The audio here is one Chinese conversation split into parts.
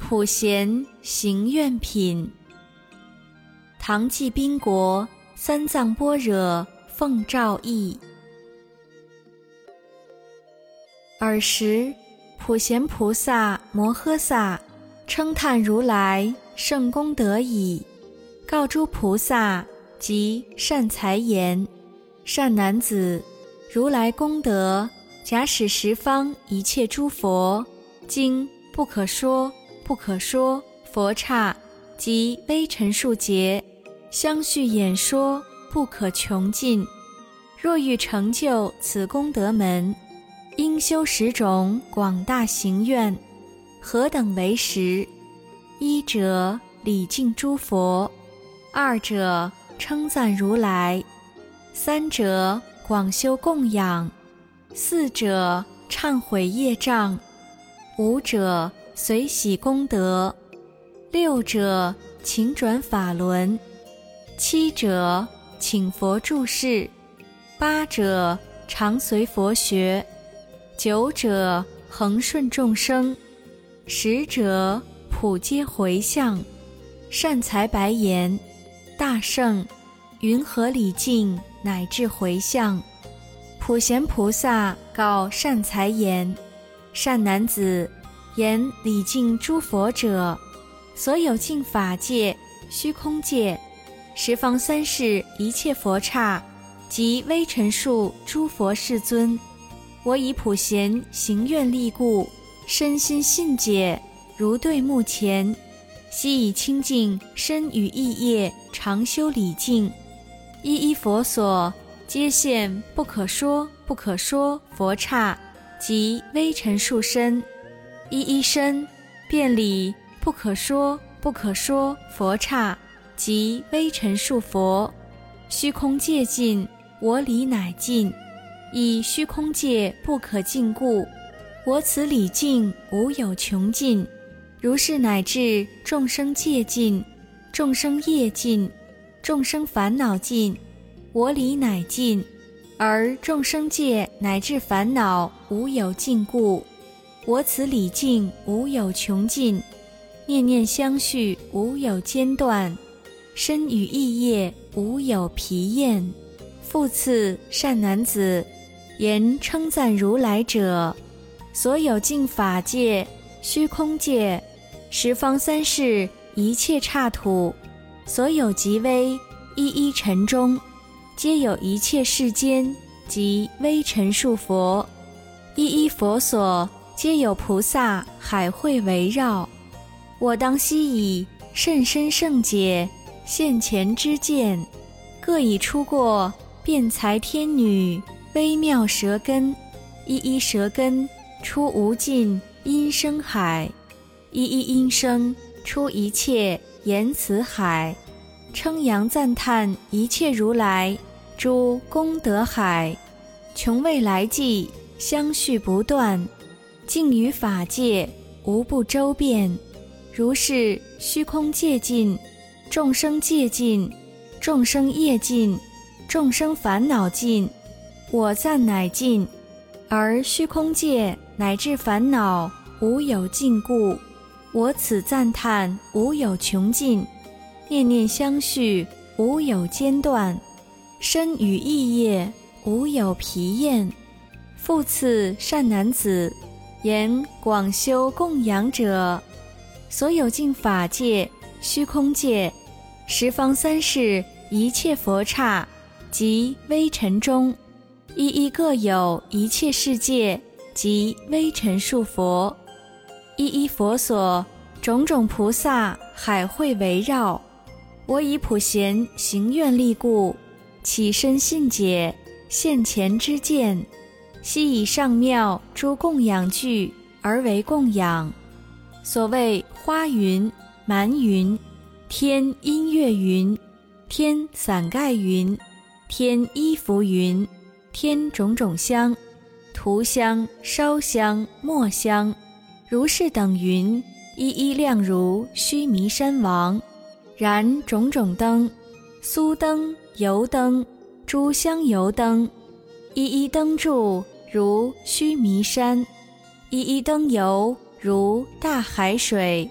普贤行愿品。唐继宾国三藏般若奉诏译。尔时普贤菩萨摩诃萨称叹如来圣功德已，告诸菩萨及善财言：善男子，如来功德假使十方一切诸佛经不可说不可说佛刹及微尘数劫相续演说不可穷尽。若欲成就此功德门，应修10种广大行愿。何等为10？一者礼敬诸佛，二者称赞如来，三者广修供养，四者忏悔业障，五者随喜功德，六者请转法轮，七者请佛住世，八者常随佛学，九者恒顺众生，10者普皆回向。善财白言：大圣，云何礼敬乃至回向？普贤菩萨告善财言：善男子，言礼敬诸佛者，所有净法界、虚空界、十方三世一切佛刹及微尘数诸佛世尊，我以普贤行愿力故，身心信解，如对目前，悉以清净身语意业常修礼敬，一一佛所皆现不可说不可说佛刹及微尘数身，一一身遍礼不可说不可说佛刹及微尘数佛。虚空界尽，我礼乃尽，以虚空界不可尽故，我此礼敬无有穷尽。如是乃至众生界尽，众生业尽，众生烦恼尽，我礼乃尽，而众生界乃至烦恼无有尽故，我此礼敬无有穷尽。念念相续无有间断，身语意业无有疲厌。复次，善男子，言称赞如来者，所有净法界、虚空界、十方三世一切刹土，所有极微一一尘中，皆有一切世间及微尘数佛，一一佛所皆有菩萨海会围绕。我当悉以甚深胜解现前之见，各以出过辩才天女微妙舌根，一一舌根出无尽音声海，一一音声出一切言辞海，称扬赞叹一切如来诸功德海，穷未来际相续不断，尽于法界无不周遍。如是虚空界尽，众生界尽，众生业尽，众生烦恼尽，我赞乃尽，而虚空界乃至烦恼无有尽故，我此赞叹无有穷尽。念念相续无有间断，身语意业无有疲厌。复次，善男子，言广修供养者，所有净法界、虚空界、十方三世一切佛刹及微尘中，一一各有一切世界及微尘数佛，一一佛所种种菩萨海会围绕。我以普贤行愿力故，起身信解现前之见，悉以上妙诸供养具而为供养。所谓花云、蛮云、天音乐云、天伞盖云、天衣服云、天种种香、涂香、烧香、墨香，如是等云，一一亮如须弥山王。燃种种灯，酥灯、油灯、诸香油灯，一一灯柱如须弥山，一一灯油如大海水，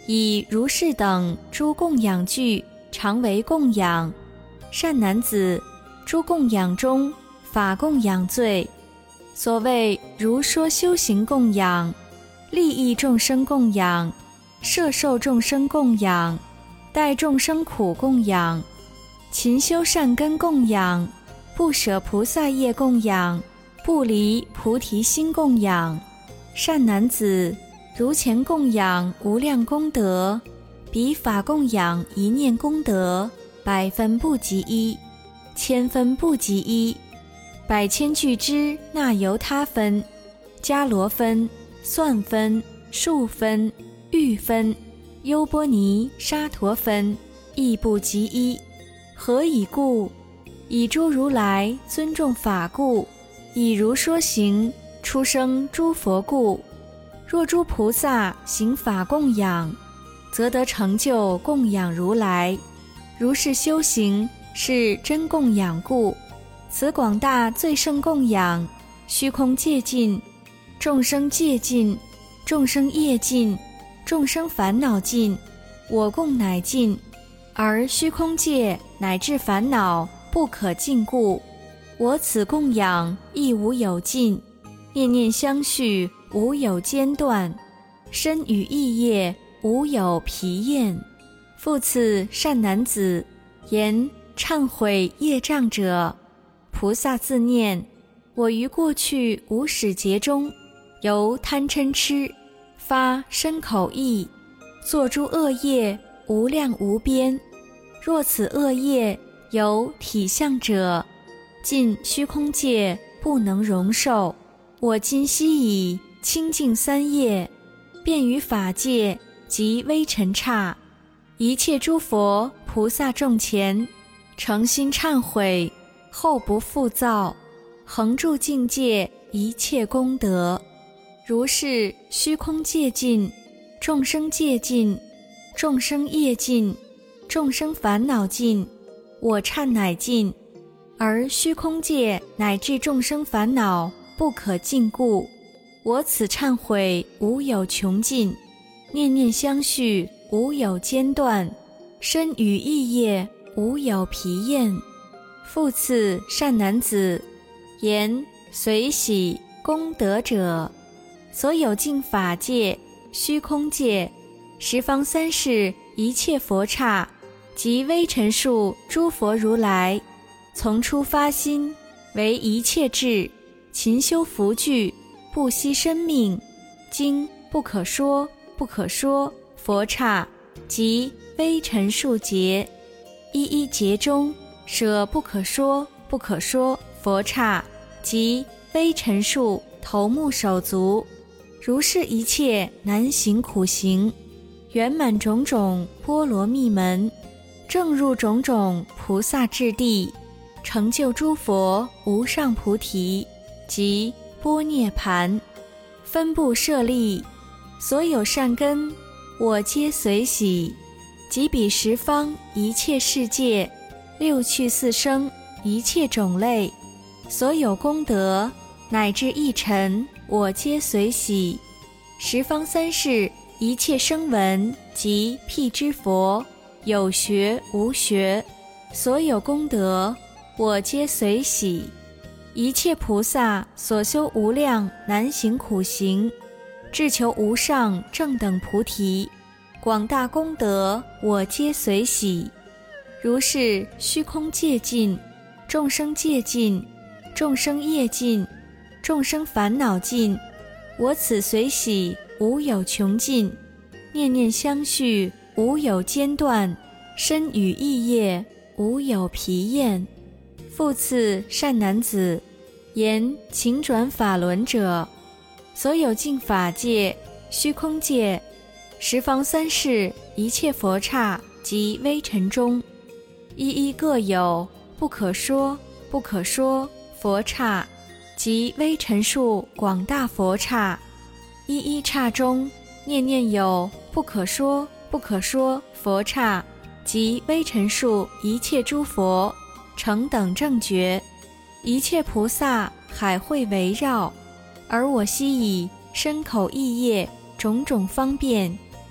以如是等诸供养具常为供养。善男子，诸供养中法供养最。所谓如说修行供养、利益众生供养、摄受众生供养、待众生苦供养、勤修善根供养、不舍菩萨业供养、不离菩提心供养。善男子，如前供养无量功德，彼法供养一念功德，100分不及一，1000分不及一，100千俱之那由他分、迦罗分、算分、数分、喻分、优波尼沙陀分，亦不及一。何以故？以诸如来尊重法故，以如说行出生诸佛故。若诸菩萨行法供养，则得成就供养如来。如是修行是真供养故。此广大最胜供养，虚空界尽，众生界尽，众生业尽，众生烦恼尽，我供乃尽，而虚空界乃至烦恼不可尽故。我此供养亦无有尽，念念相续无有间断，身语意业无有疲厌。复次善男子，言忏悔业障者，菩萨自念：我于过去无始劫中，由贪嗔痴发身口意，作诸恶业无量无边。若此恶业有体相者，尽虚空界不能容受。我今悉以清净三业，便于法界及微尘刹，一切诸佛菩萨众前，诚心忏悔，后不复造，恒住境界一切功德。如是虚空界尽，众生界尽，众生业尽，众生烦恼尽，我忏乃尽，而虚空界乃至众生烦恼不可尽故。我此忏悔无有穷尽，念念相续无有间断，身语意业无有疲厌。复次善男子，言随喜功德者，所有净法界、虚空界、十方三世一切佛刹及微尘数诸佛如来，从初发心，为一切智，勤修福聚，不惜生命，经不可说不可说佛刹及微尘数劫，一一劫中舍不可说不可说佛刹及微尘数头目手足，如是一切难行苦行，圆满种种波罗蜜门，正入种种菩萨智地，成就诸佛无上菩提及般涅盘，分布舍利，所有善根我皆随喜，及彼十方一切世界，六趣四生一切种类，所有功德乃至一尘我皆随喜，十方三世一切声闻及辟支佛，有学无学，所有功德我皆随喜。一切菩萨所修无量难行苦行，至求无上正等菩提，广大功德我皆随喜。如是虚空界尽，众生界尽，众生业尽，众生烦恼尽，我此随喜无有穷尽，念念相续无有间断，身语意业无有疲厌。复次善男子，言勤转法轮者，所有净法界、虚空界、十方三世一切佛刹及微尘中，一一各有不可说不可说佛刹及微尘数广大佛刹，一一刹中念念有不可说不可说佛刹及微尘数一切诸佛成等正觉，一切菩萨海会围绕，而我悉以身口意业种种方便，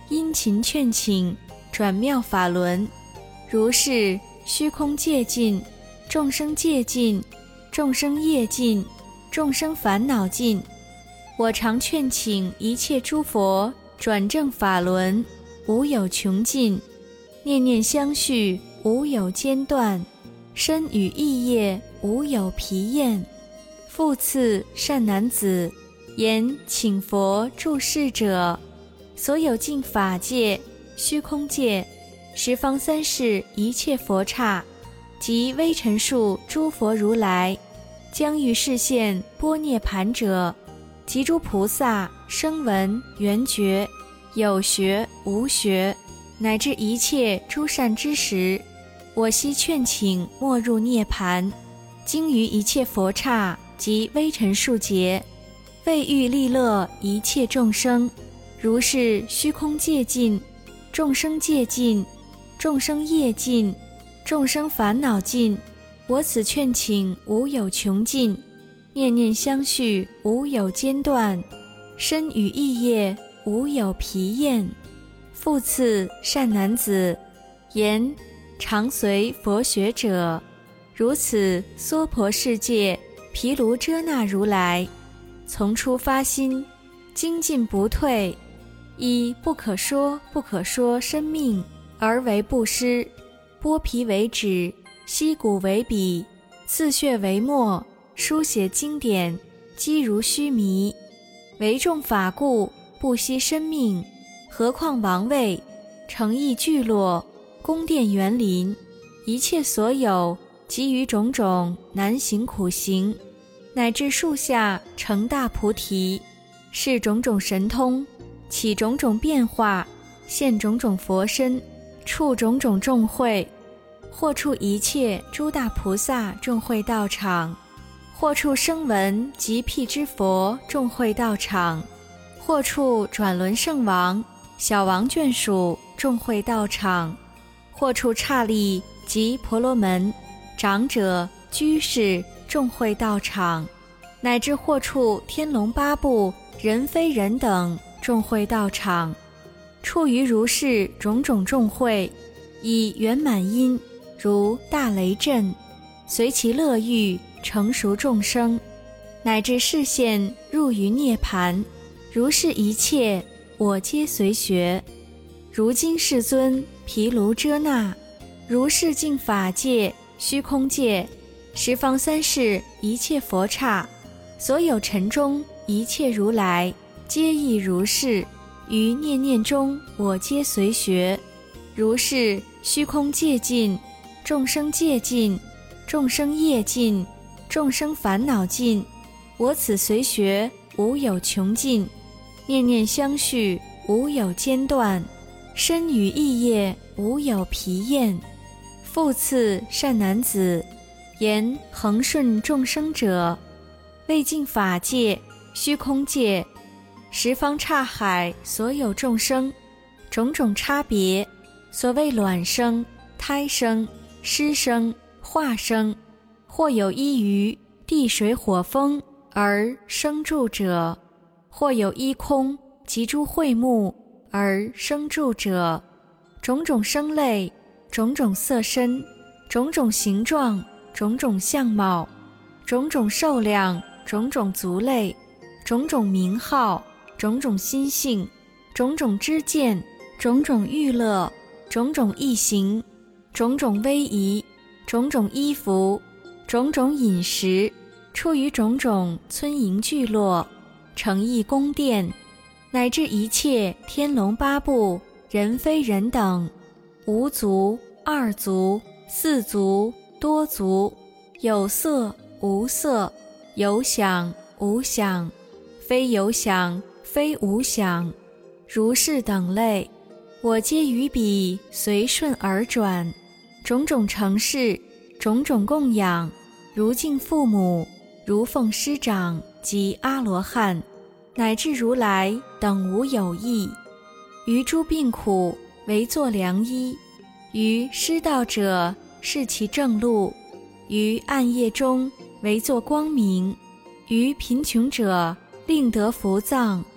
殷勤劝请，转妙法轮。如是虚空界尽，众生界尽，众生业尽，众生烦恼尽。我常劝请一切诸佛转正法轮，无有穷尽，念念相续，无有间断，身语意业，无有疲厌。复次善男子，言请佛住世者，所有净法界、虚空界、十方三世一切佛刹，及微尘数诸佛如来，将于示现般涅盘者，及诸菩萨、声闻、缘觉、有学无学，乃至一切诸善知识，我悉劝请没入涅盘，经于一切佛刹及微尘数劫，为欲利乐一切众生。如是虚空界尽，众生界尽，众生业尽，众生烦恼尽，我此劝请无有穷尽，念念相续，无有间断，身语意业，无有疲厌。复次善男子，言常随佛学者，如此娑婆世界毗卢遮那如来，从初发心，精进不退，以不可说不可说生命而为布施，剥皮为纸，析骨为笔，刺血为墨，书写经典，积如须弥。为众法故，不惜生命，何况王位、城邑聚落、宫殿园林，一切所有，及于种种难行苦行，乃至树下成大菩提，是种种神通，起种种变化，现种种佛身，处种种众会，或处一切诸大菩萨众会道场，或处声闻及辟支佛众会道场，或处转轮圣王、小王眷属众会道场，或处刹利及婆罗门、长者、居士众会道场，乃至或处天龙八部、人非人等众会道场，处于如是种种众会，以圆满因，如大雷震，随其乐欲成熟众生，乃至示现入于涅盘。如是一切，我皆随学。如今世尊毗卢遮那，如是净法界、虚空界、十方三世一切佛刹，所有尘中一切如来，皆亦如是。于念念中，我皆随学。如是虚空界尽，众生界尽，众生业尽，众生烦恼尽，我此随学无有穷尽，念念相续，无有间断，身语意业，无有疲厌。复次善男子，言恒顺众生者，为尽法界、虚空界、十方刹海所有众生，种种差别，所谓卵生、胎生、湿生、化生，或有依于地水火风而生住者，或有依空及诸秽目而生住者，种种生类，种种色身，种种形状，种种相貌，种种寿量，种种族类，种种名号，种种心性，种种知见，种种欲乐，种种意行，种种威仪，种种衣服，种种饮食，出于种种村营聚落，城邑宫殿，乃至一切天龙八部、人非人等，无足、二足、四足、多足，有色、无色，有想、无想，非有想，非无想，如是等类，我皆于彼随顺而转，种种承事，种种供养，如敬父母，如奉师长及阿罗汉，乃至如来等无有异。于诸病苦为作良医，于失道者示其正路，于暗夜中为作光明，于贫穷者令得福藏，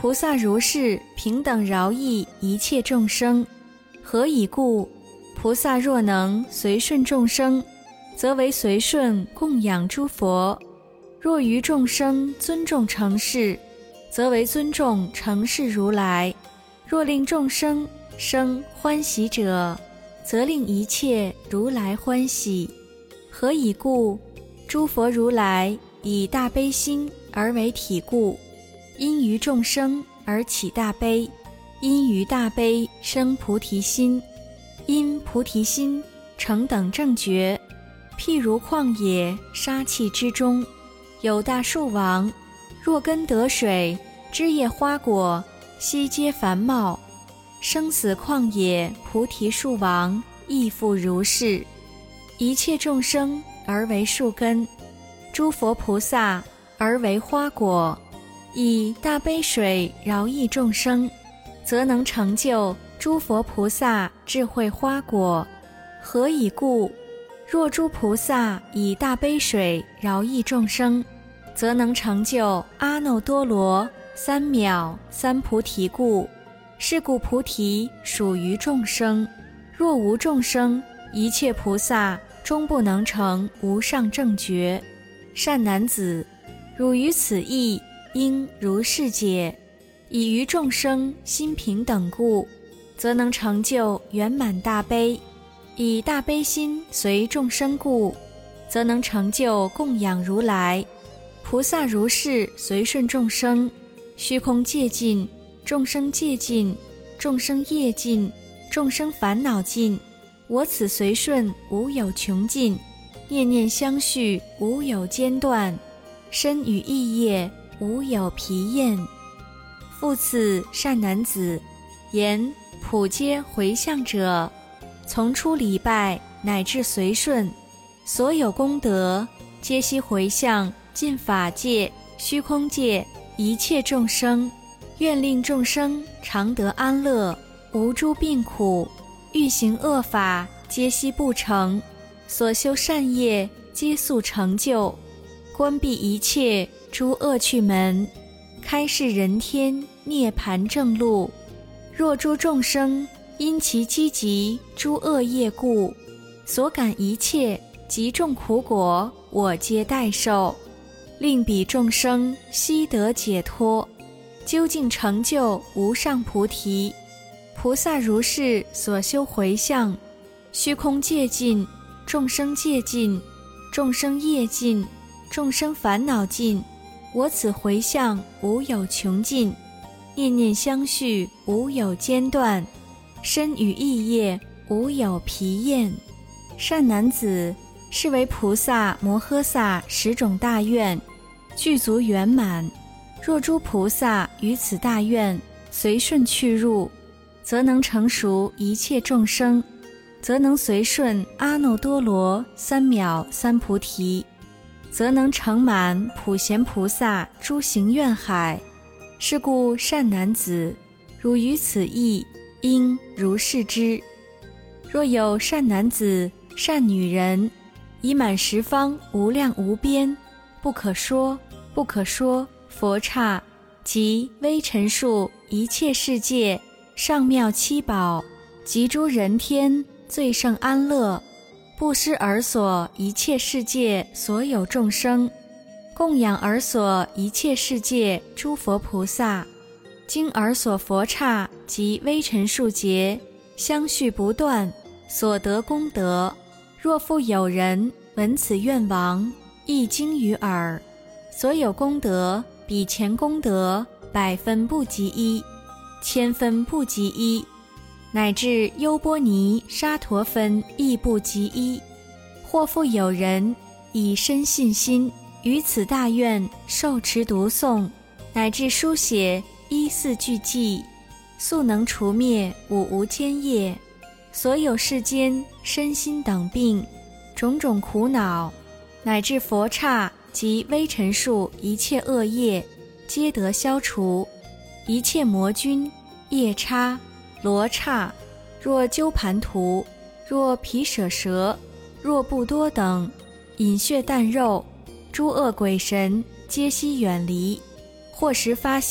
菩萨如是平等饶益一切众生。何以故？菩萨若能随顺众生，则为随顺供养诸佛；若于众生尊重承事，则为尊重承事如来；若令众生生欢喜者，则令一切如来欢喜。何以故？诸佛如来以大悲心而为体故，因于众生而起大悲，因于大悲生菩提心，因菩提心成等正觉。譬如旷野沙碛之中，有大树王，若根得水，枝叶花果悉皆繁茂。生死旷野菩提树王亦复如是。一切众生而为树根，诸佛菩萨而为花果。以大悲水饶益众生，则能成就诸佛菩萨智慧花果。何以故？若诸菩萨以大悲水饶益众生，则能成就阿耨多罗三藐三菩提故。是故菩提属于众生。若无众生，一切菩萨终不能成无上正觉。善男子，汝于此义应如是解。以于众生心平等故，则能成就圆满大悲；以大悲心随众生故，则能成就供养如来。菩萨如是随顺众生，虚空界尽，众生界尽，众生业尽，众生烦恼尽。我此随顺无有穷尽，念念相续无有间断，身语意业无有疲厌。复次，善男子，言普皆回向者，从初礼拜乃至随顺，所有功德皆悉回向尽法界、虚空界一切众生，愿令众生常得安乐，无诸病苦。欲行恶法，皆悉不成；所修善业，皆速成就。关闭一切诸恶趣门，开示人天涅槃正路。若诸众生因其积集诸恶业故，所感一切极重苦果，我皆代受，令彼众生悉得解脱，究竟成就无上菩提。菩萨如是所修回向，虚空界尽，众生界尽，众生业尽，众生烦恼尽。我此回向无有穷尽，念念相续无有间断，身语意业无有疲厌。善男子，是为菩萨摩诃萨10种大愿具足圆满。若诸菩萨于此大愿随顺去入，则能成熟一切众生，则能随顺阿耨多罗三藐三菩提，则能成满普贤菩萨诸行愿海。是故善男子，汝于此义应如是知。若有善男子、善女人，已满十方无量无边不可说不可说佛刹及微尘数一切世界上妙七宝及诸人天最胜安乐，布施尔所一切世界所有众生，供养尔所一切世界诸佛菩萨，经尔所佛刹及微尘数劫相续不断，所得功德。若复有人闻此愿王一经于耳，所有功德比前功德100分不及一，1000分不及一，乃至优波尼沙陀分亦不及一。或复有人以深信心于此大愿受持读诵，乃至书写14句偈，速能除灭五无间业，所有世间身心等病种种苦恼，乃至佛刹及微尘数一切恶业皆得消除。一切魔君、夜叉、罗刹，若鸠盘荼，若毗舍蛇，若不多等，饮血啖肉，诸恶鬼神皆悉远离。或时发心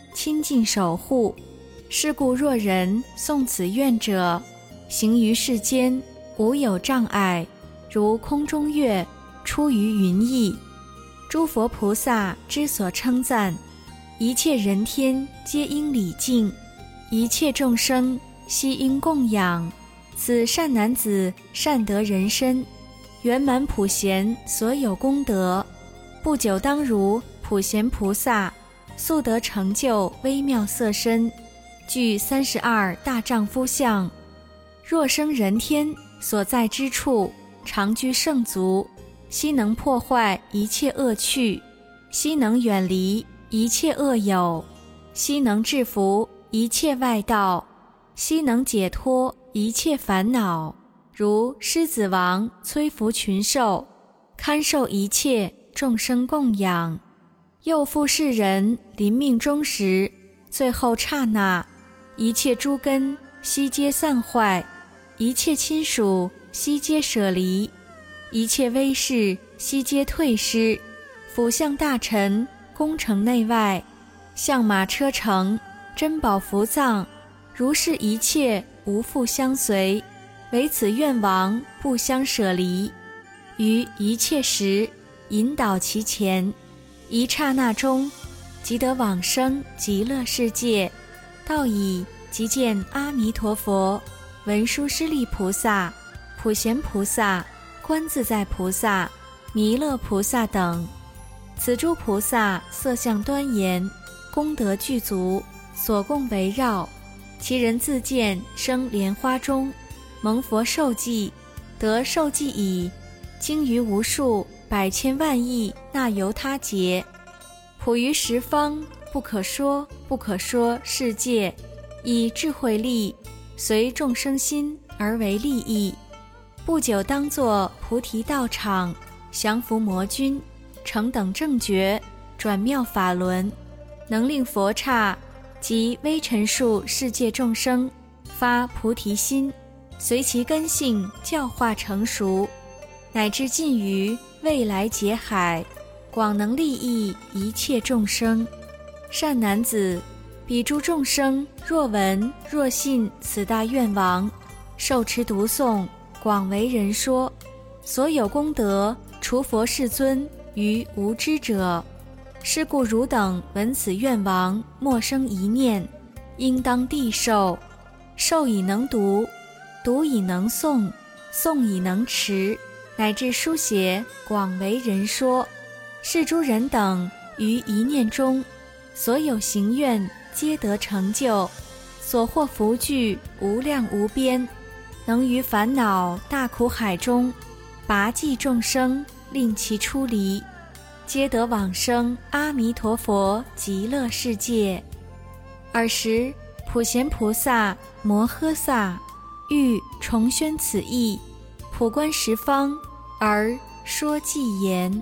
亲近守护。是故若人诵此愿者，行于世间无有障碍，如空中月，出于云翳。诸佛菩萨之所称赞，一切人天皆应礼敬，一切众生悉应供养。此善男子善得人身，圆满普贤所有功德，不久当如普贤菩萨速得成就微妙色身，具32大丈夫相。若生人天所在之处，常居圣足，悉能破坏一切恶趣，悉能远离一切恶友，悉能制服一切外道，悉能解脱一切烦恼。如狮子王摧伏群兽，堪受一切众生供养。又复世人临命终时，最后刹那，一切诸根悉皆散坏，一切亲属悉皆舍离，一切威势悉皆退失，辅相大臣，宫城内外，象马车乘，珍宝伏藏，如是一切无复相随，唯此愿王不相舍离。于一切时引导其前，一刹那中即得往生极乐世界。到已即见阿弥陀佛、文殊师利菩萨、普贤菩萨、观自在菩萨、弥勒菩萨等。此诸菩萨色相端严，功德具足，所供围绕，其人自见生莲花中，蒙佛受记，得受记已，经于无数百千万亿那由他劫，普于十方不可说不可说世界，以智慧力随众生心而为利益。不久当作菩提道场，降伏魔君，成等正觉，转妙法轮，能令佛刹及微尘数世界众生发菩提心，随其根性教化成熟，乃至尽于未来劫海，广能利益一切众生。善男子，彼诸众生若闻若信此大愿王，受持读诵，广为人说，所有功德除佛世尊于无知者。是故汝等闻此愿王，莫生一念，应当谛受。受以能读，读以能诵，诵以能持，乃至书写，广为人说。是诸人等于一念中，所有行愿皆得成就，所获福聚无量无边，能于烦恼大苦海中拔济众生，令其出离，皆得往生阿弥陀佛极乐世界。尔时普贤菩萨摩诃萨欲重宣此义，普观十方而说偈言：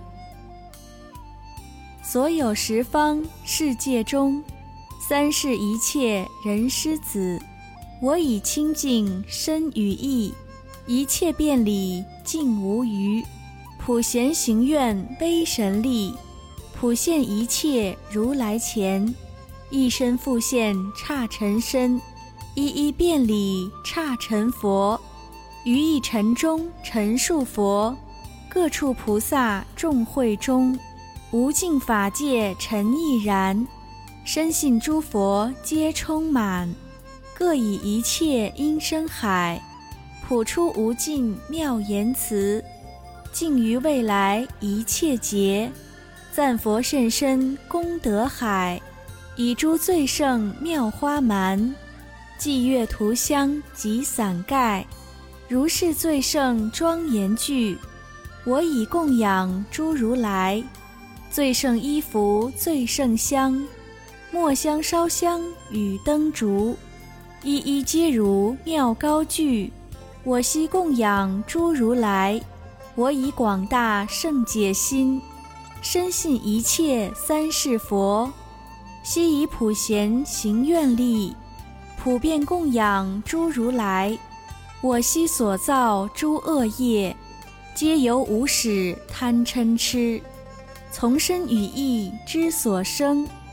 所有十方世界中，三世一切人师子，我以清净身语意，一切遍礼尽无余。普贤行愿威神力，普现一切如来前，一身复现刹尘身，一一遍礼刹尘佛，于一尘中陈述佛，各处菩萨众会中，无尽法界尘亦然，深信诸佛皆充满，各以一切音声海，普出无尽妙言辞，尽于未来一切劫，赞佛甚深功德海，以诸最胜妙花蛮，霁月涂香及伞盖，如是最胜庄严具，我以供养诸如来。最胜衣服最胜香，末香烧香与灯烛，一一皆如妙高具，我悉供养诸如来。我以广大圣解心，深信一切三世佛，悉以普贤行愿力，普遍供养诸如来。我悉所造诸恶业，皆由无始贪嗔痴，从身语意之所生，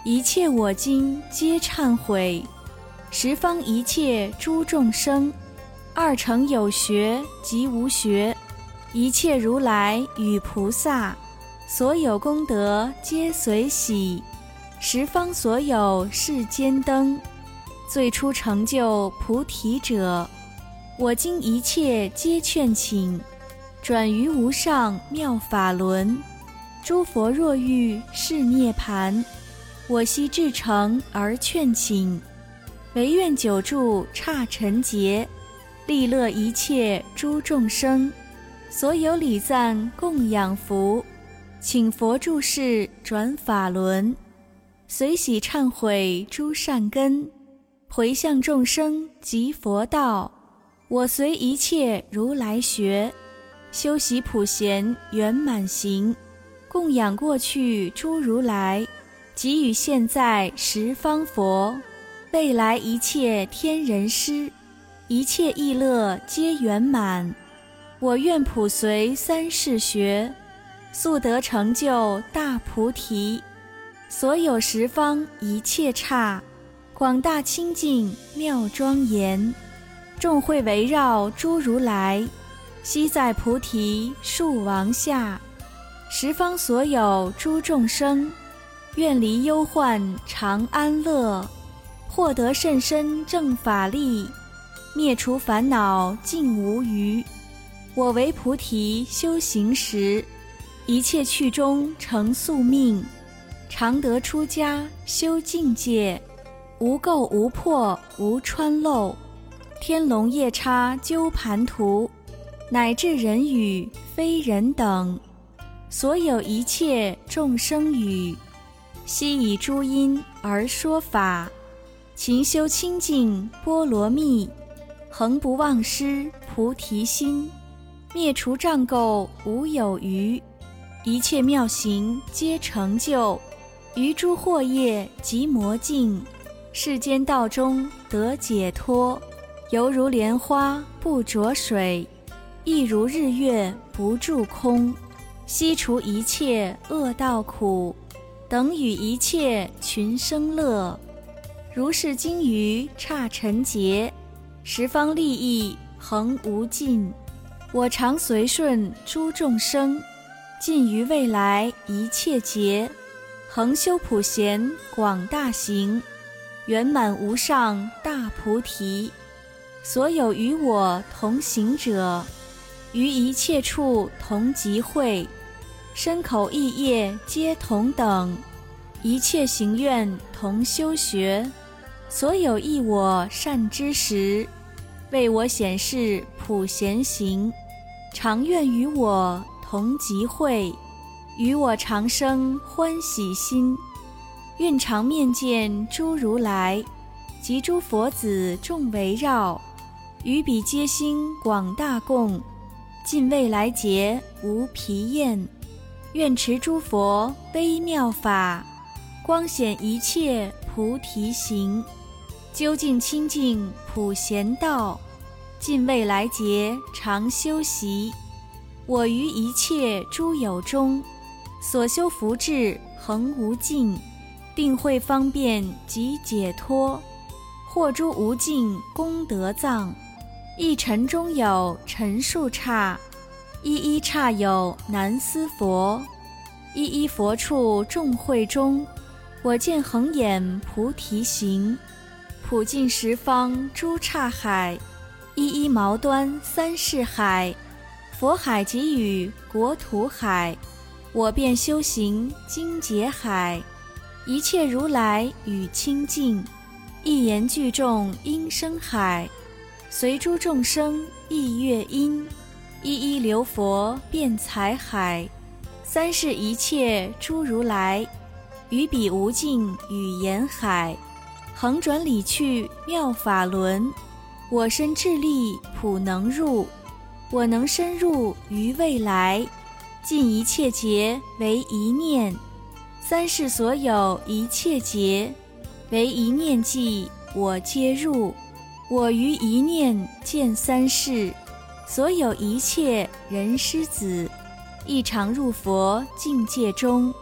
一切我今皆忏悔。十方一切诸众生，二乘有学及无学，一切如来与菩萨，所有功德皆随喜。十方所有世间灯，最初成就菩提者，我今一切皆劝请，转于无上妙法轮。诸佛若欲是涅盘，我悉至诚而劝请，唯愿久住刹尘劫，利乐一切诸众生。所有礼赞供养福，请佛住世转法轮。随喜忏悔诸善根，回向众生即佛道。我随一切如来学，修习普贤圆满行，供养过去诸如来，给予现在十方佛，未来一切天人师，一切意乐皆圆满。我愿普随三世学，速得成就大菩提。所有十方一切刹，广大清净妙庄严，众会围绕诸如来，悉在菩提树王下。十方所有诸众生，愿离忧患常安乐，获得甚深正法力，灭除烦恼尽无余。我为菩提修行时，一切去中成宿命，常得出家修境界，无垢无破无穿漏，天龙夜叉鸠盘荼，乃至人语非人等，所有一切众生语，悉以诸因而说法，勤修清净波罗蜜，恒不忘失菩提心，灭除障垢无有余，一切妙行皆成就，于诸惑业及魔境，世间道中得解脱。犹如莲花不着水，亦如日月不住空，悉除一切恶道苦，等与一切群生乐。如是经于刹尘劫，十方利益恒无尽。我常随顺诸众生，尽于未来一切劫，恒修普贤广大行，圆满无上大菩提。所有与我同行者，于一切处同集会，身口意业皆同等，一切行愿同修学。所有益我善知识，为我显示普贤行，常愿与我同集会，与我常生欢喜心。愿常面见诸如来，及诸佛子众围绕，于彼皆兴广大供，尽未来劫无疲厌。愿持诸佛微妙法，光显一切菩提行，究竟清净普贤道，尽未来劫常修习。我于一切诸有中，所修福智恒无尽，定慧方便及解脱，获诸无尽功德藏。一尘中有尘数刹，一一刹有难思佛。一一佛处众会中，我见恒眼菩提行，普尽十方诸刹海，一一毛端三世海，佛海给予国土海，我便修行精劫海。一切如来与清净，一言具众音声海，随诸众生意乐音，一一流佛辩才海。三世一切诸如来，于彼无尽语言海，恒转理去妙法轮。我身智力普能入，我能深入于未来，尽一切劫为一念。三世所有一切劫，为一念际我皆入。我于一念见三世，所有一切人师子，亦常入佛境界中。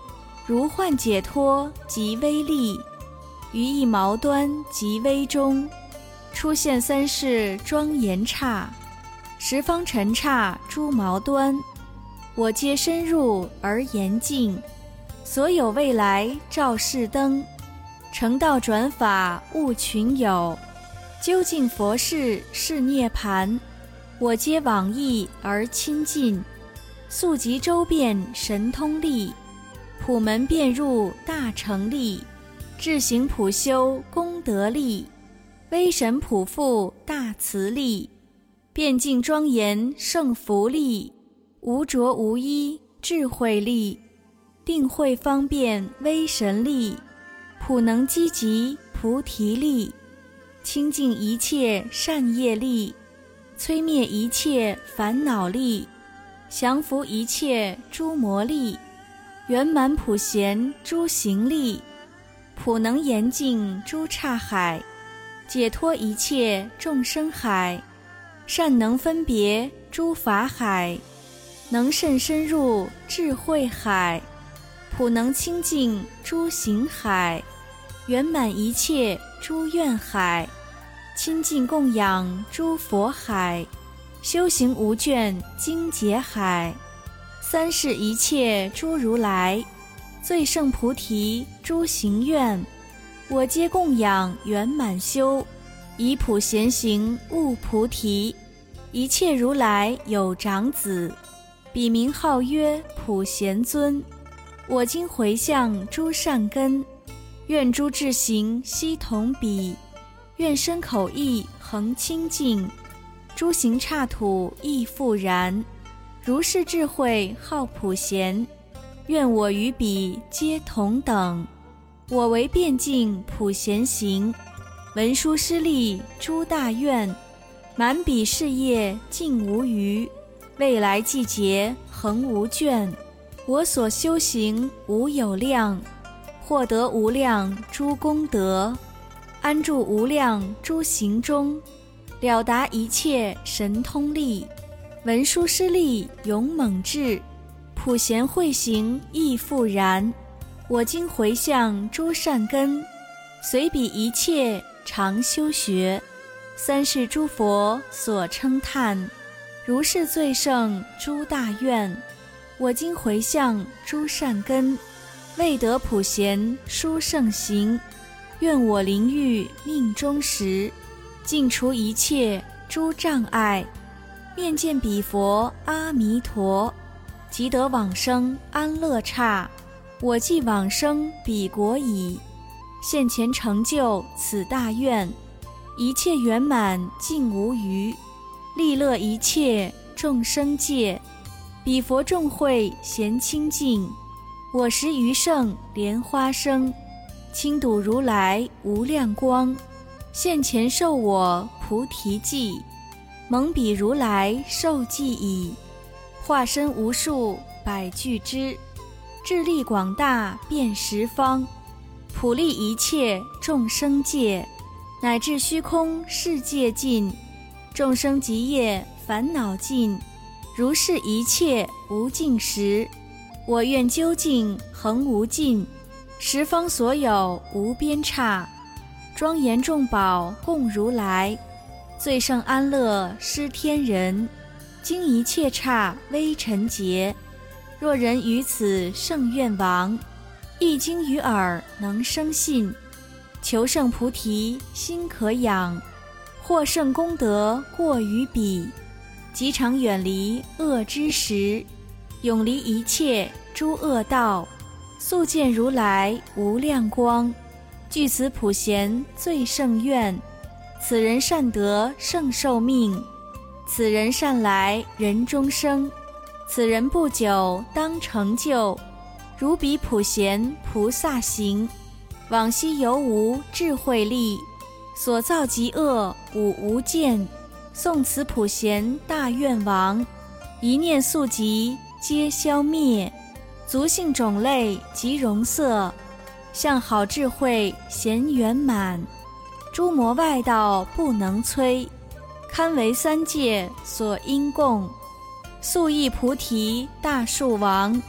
如幻解脱即微利，于一毛端即微中，出现三世庄严刹，十方尘刹诸毛端，我皆深入而严净，所有未来照世灯，成道转法悟群有，究竟佛事是涅盘，我皆往诣而亲近，速集周遍神通力，普门遍入大成力，智行普修功德力，威神普覆大慈力，遍尽庄严圣福力，无着无依智慧力，定慧方便威神力，普能积集菩提力，清净一切善业力，摧灭一切烦恼力，降伏一切诸魔力，圆满普贤诸行力，普能严净诸刹海，解脱一切众生海，善能分别诸法海，能甚深入智慧海，普能清净诸行海，圆满一切诸愿海，亲近供养诸佛海，修行无倦精解海，三世一切诸如来，最胜菩提诸行愿，我皆供养圆满修，以普贤行悟菩提。一切如来有长子，彼名号曰普贤尊，我今回向诸善根，愿诸智行悉同彼，愿身口意恒清净，诸行刹土亦复然，如是智慧号普贤，愿我与彼皆同等，我为遍尽普贤行，文殊师利诸大愿，满彼事业尽无余，未来季节恒无倦，我所修行无有量，获得无量诸功德，安住无量诸行中，了达一切神通力，文殊师利勇猛智，普贤慧行亦复然，我今回向诸善根，随彼一切常修学，三世诸佛所称叹，如是最胜诸大愿，我今回向诸善根，未得普贤殊胜行，愿我灵欲命中时，尽除一切诸障碍，面见彼佛阿弥陀，即得往生安乐刹，我既往生彼国矣，现前成就此大愿，一切圆满尽无余，利乐一切众生界，彼佛众会咸清净，我时余胜莲花生，亲睹如来无量光，现前授我菩提记，蒙彼如来受记已，化身无数百俱胝，智力广大遍十方，普利一切众生界，乃至虚空世界尽，众生极业烦恼尽，如是一切无尽时，我愿究竟恒无尽，十方所有无边刹，庄严众宝供如来，最胜安乐施天人，经一切刹微尘劫，若人于此圣愿王，一经于耳能生信，求胜菩提心可养，获胜功德过于彼，即常远离恶之时，永离一切诸恶道，速见如来无量光，具此普贤最胜愿，此人善得胜寿命，此人善来人中生，此人不久当成就，如彼普贤菩萨行，往昔犹无智慧力，所造极恶五无间，诵此普贤大愿王，一念速疾皆消灭，族姓种类及容色，相好智慧贤圆满，诸魔外道不能摧，堪为三界所应供，速诣菩提大树王，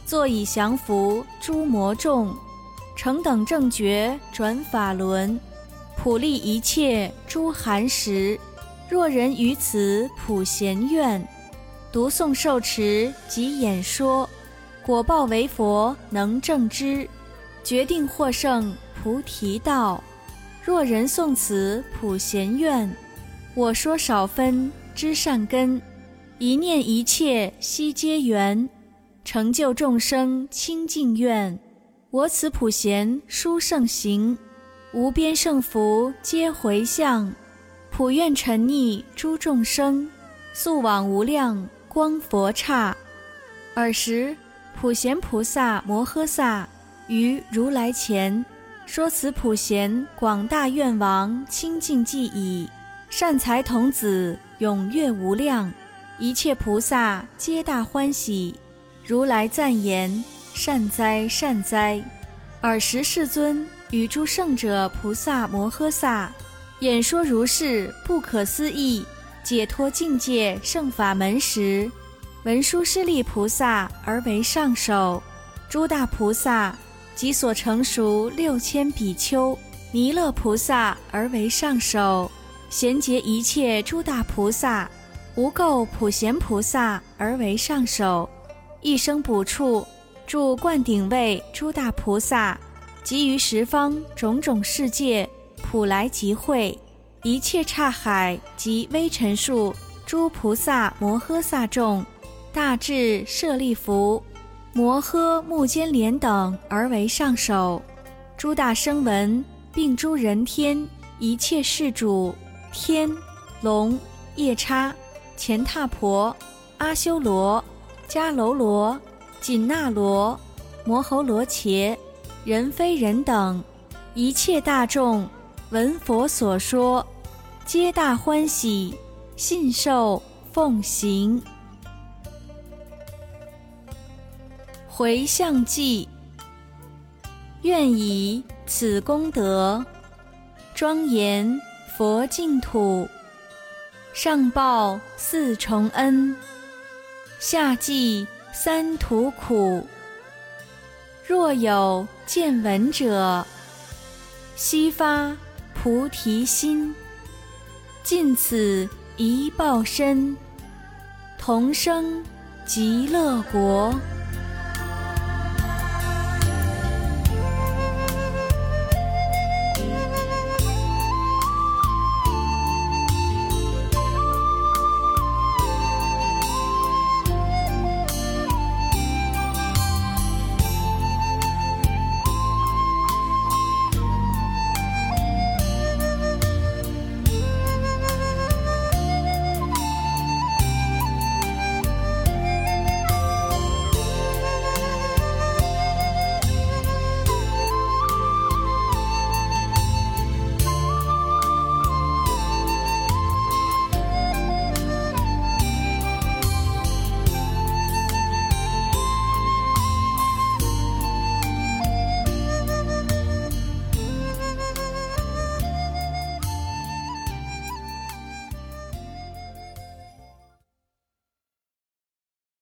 坐以降伏诸魔众，成等正觉转法轮，普利一切诸寒食。若人于此普贤愿，读诵受持及演说，果报为佛能证知，决定获胜菩提道。若人诵此普贤愿，我说少分知善根，一念一切悉皆缘，成就众生清净愿。我此普贤殊胜行，无边胜福皆回向，普愿沉溺诸众生，速往无量光佛刹。尔时普贤菩萨摩诃萨于如来前说此普贤广大愿王清净偈已，善财童子踊跃无量，一切菩萨皆大欢喜。如来赞言：善哉善哉！尔时世尊与诸圣者菩萨摩诃萨演说如是不可思议解脱境界圣法门时，文殊师利菩萨而为上首，诸大菩萨及所成熟6000比丘、弥勒菩萨而为上首，贤劫一切诸大菩萨、无垢普贤菩萨而为上首，一生补处住灌顶位诸大菩萨，及于十方种种世界普来集会，一切刹海及微尘数诸菩萨摩诃萨众，大智舍利弗、摩诃目犍连等而为上首，诸大声闻并诸人天一切世主、天、龙、夜叉、乾闼婆、阿修罗、迦楼罗、紧那罗、摩吼罗伽、人非人等，一切大众闻佛所说，皆大欢喜，信受奉行。回向偈：愿以此功德，庄严佛净土，上报4重恩，下济3途苦。若有见闻者，悉发菩提心，尽此一报身，同生极乐国。